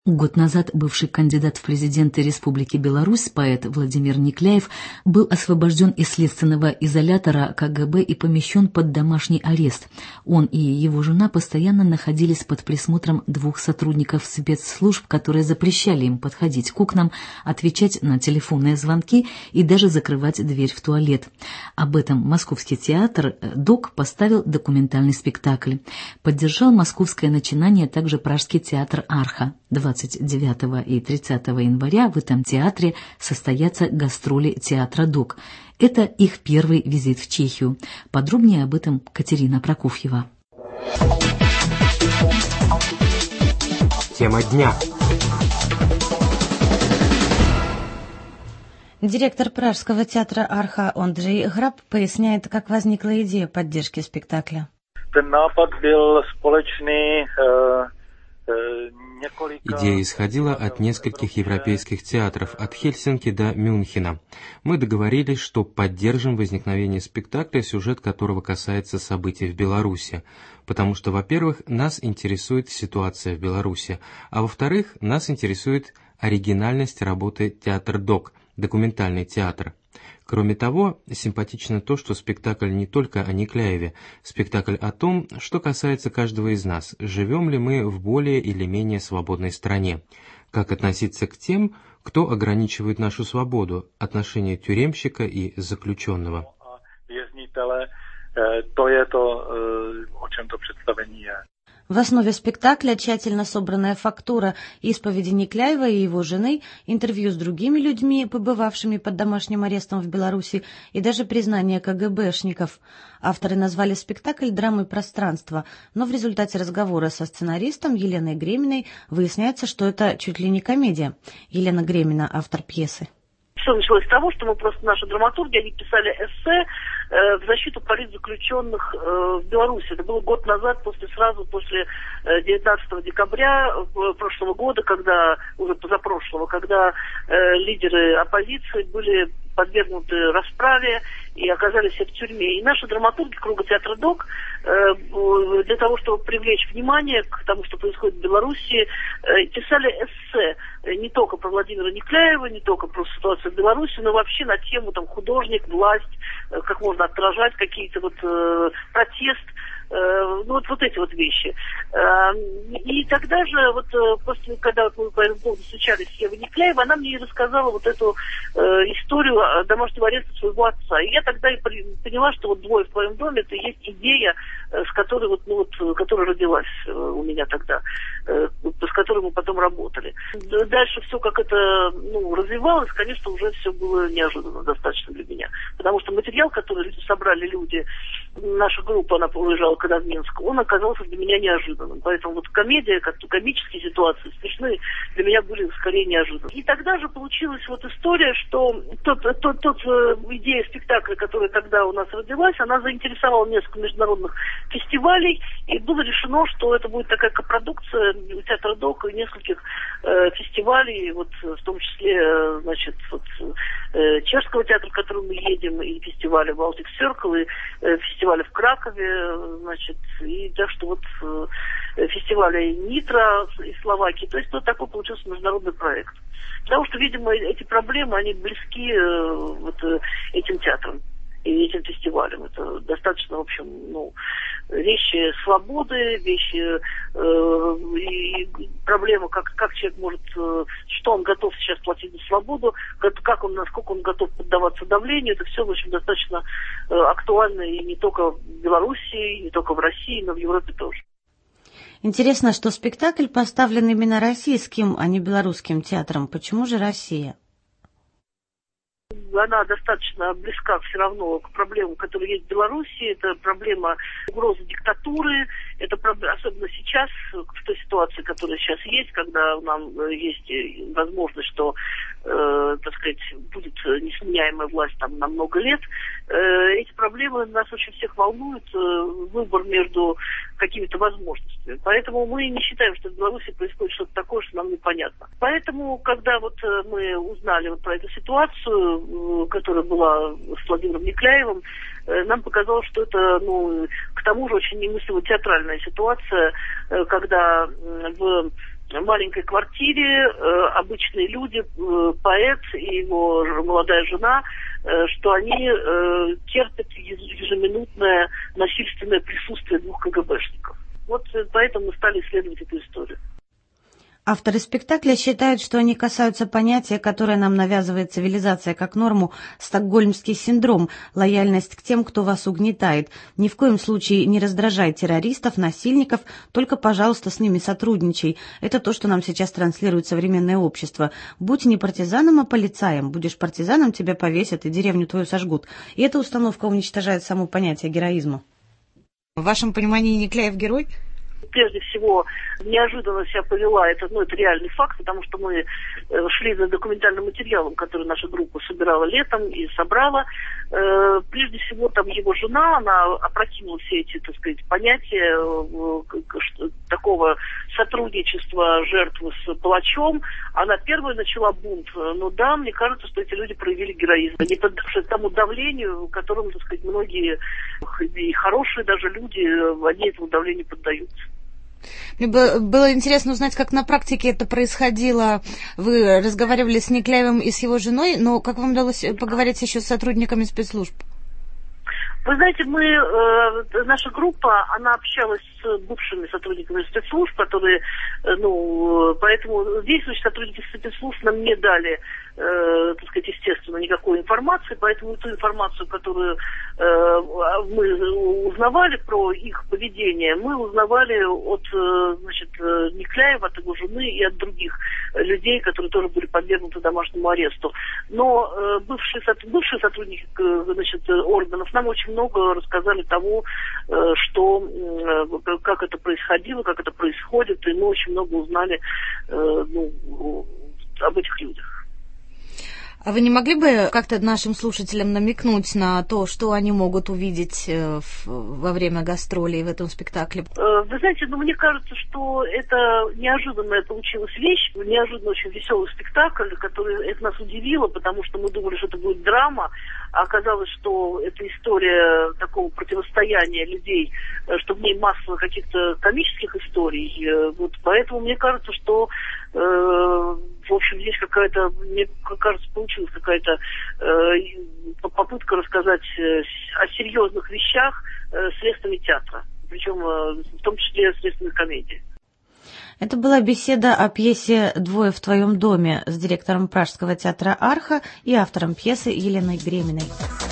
Год назад бывший кандидат в президенты Республики Беларусь, поэт Владимир Никляев, был освобожден из следственного изолятора КГБ и помещен под домашний арест. Он и его жена постоянно находились под присмотром двух сотрудников спецслужб, которые запрещали им подходить к окнам, отвечать на телефонные звонки и даже закрывать дверь в туалет. Об этом Московский театр «ДОК» поставил документальный спектакль. Поддержал московское начинание также Пражский театр «Арха». 29 и 30 января в этом театре состоятся гастроли театра «ДОК». Это их первый визит в Чехию. Подробнее об этом Катерина Прокофьева. Тема дня. Директор Пражского театра «Арха» Андрей Граб поясняет, как возникла идея поддержки спектакля. Идея исходила от нескольких европейских театров, от Хельсинки до Мюнхена. Мы договорились, что поддержим возникновение спектакля, сюжет которого касается событий в Беларуси. Потому что, во-первых, нас интересует ситуация в Беларуси, а во-вторых, нас интересует оригинальность работы театр ДОК, документальный театр. Кроме того, симпатично то, что спектакль не только о Никляеве, спектакль о том, что касается каждого из нас, живем ли мы в более или менее свободной стране, как относиться к тем, кто ограничивает нашу свободу, отношения тюремщика и заключенного. В основе спектакля тщательно собранная фактура исповеди Никляева и его жены, интервью с другими людьми, побывавшими под домашним арестом в Беларуси, и даже признание КГБшников. Авторы назвали спектакль драмой пространства, но в результате разговора со сценаристом Еленой Греминой выясняется, что это чуть ли не комедия. Елена Гремина, автор пьесы. Все началось с того, что мы просто, наши драматурги, они писали эссе в защиту политзаключенных в Беларуси. Это было год назад, сразу после 19 декабря прошлого года, уже позапрошлого, когда лидеры оппозиции были подвергнуты расправе и оказались в тюрьме. И наши драматурги круга театра ДОК для того, чтобы привлечь внимание к тому, что происходит в Беларуси, писали эссе не только про Владимира Никляева, не только про ситуацию в Беларуси, но вообще на тему художник, власть, как можно отражать какие-то протест, вот эти вещи. И тогда же, после, когда мы по этому поводу встречались с Евой Никляевой, она мне рассказала эту историю домашнего ареста своего отца. И я тогда и поняла, что «Двое в твоем доме» — это и есть идея, с которой которая родилась у меня тогда, с которой мы потом работали. Дальше все как это развивалось, конечно, уже все было неожиданно достаточно для меня. Потому что материал, который собрали люди, наша группа, она уезжала когда в Минск, он оказался для меня неожиданным. Поэтому комедия, как-то комические ситуации, смешные, для меня были скорее неожиданны. И тогда же получилась история, что идея спектакля, которая тогда у нас родилась, она заинтересовала несколько международных фестивалей, и было решено, что это будет такая копродукция театра ДОК и нескольких фестивалей, в том числе, Чешского театра, в который мы едем, и фестиваля Baltic Circle, и фестиваля в Кракове, и так что фестиваля Нитро из Словакии. То есть такой получился международный проект. Потому что, видимо, эти проблемы, они близки этим театрам и этим фестивалям. Это достаточно, в общем, вещи свободы, вещи и проблема, как человек может, что он готов сейчас платить за свободу, насколько он готов поддаваться давлению. Это все, в общем, достаточно актуально и не только в Беларуси, и не только в России, но в Европе тоже. Интересно, что спектакль поставлен именно российским, а не белорусским театром. Почему же Россия? Она достаточно близка все равно к проблемам, которые есть в Беларуси. Это проблема угрозы диктатуры. Это особенно сейчас, в той ситуации, которая сейчас есть, когда нам есть возможность, что, будет несменяемая власть на много лет. Эти проблемы нас очень всех волнуют. Выбор между какими-то возможностями. Поэтому мы не считаем, что в Беларуси происходит что-то такое, что нам непонятно. Поэтому, когда мы узнали про эту ситуацию, которая была с Владимиром Никляевым, нам показалось, что это, к тому же, очень немыслимо театральная ситуация, когда в маленькой квартире обычные люди, поэт и его молодая жена, что они терпят ежеминутное насильственное присутствие двух КГБшников. Вот поэтому мы стали исследовать эту историю. Авторы спектакля считают, что они касаются понятия, которое нам навязывает цивилизация как норму, стокгольмский синдром, лояльность к тем, кто вас угнетает. Ни в коем случае не раздражай террористов, насильников, только, пожалуйста, с ними сотрудничай. Это то, что нам сейчас транслирует современное общество. Будь не партизаном, а полицаем. Будешь партизаном, тебя повесят и деревню твою сожгут. И эта установка уничтожает само понятие героизма. В вашем понимании Никляев герой? Прежде всего, неожиданно себя повела, это реальный факт, потому что мы шли за документальным материалом, который наша группа собирала летом и собрала. Прежде всего, там его жена, она опрокинула все эти, так сказать, понятия такого сотрудничества жертвы с палачом. Она первая начала бунт. Но да, мне кажется, что эти люди проявили героизм, не поддавшись тому давлению, которому, так сказать, многие и хорошие даже люди, они этому давлению поддаются. Мне было интересно узнать, как на практике это происходило. Вы разговаривали с Никляевым и с его женой, но как вам удалось поговорить еще с сотрудниками спецслужб? Вы знаете, наша группа, она общалась с бывшими сотрудниками спецслужб, которые, поэтому действующие сотрудники спецслужб нам не дали, так сказать, естественно, никакой информации, поэтому ту информацию, которую мы узнавали про их поведение, мы узнавали от, Никляева, от его жены и от других людей, которые тоже были подвергнуты домашнему аресту. Но бывшие сотрудники, органов нам очень много рассказали того, как это происходило, как это происходит, и мы очень много узнали об этих людях. А вы не могли бы как-то нашим слушателям намекнуть на то, что они могут увидеть во время гастролей в этом спектакле? Вы знаете, мне кажется, что это неожиданная получилась вещь, неожиданно очень веселый спектакль, это нас удивило, потому что мы думали, что это будет драма, а оказалось, что это история такого противостояния людей, что в ней масса каких-то комических историй. Поэтому мне кажется, что в общем, здесь мне кажется, получилась какая-то попытка рассказать о серьезных вещах средствами театра, причем в том числе средствами комедии. Это была беседа о пьесе «Двое в твоем доме» с директором Пражского театра «Арха» и автором пьесы Еленой Греминой.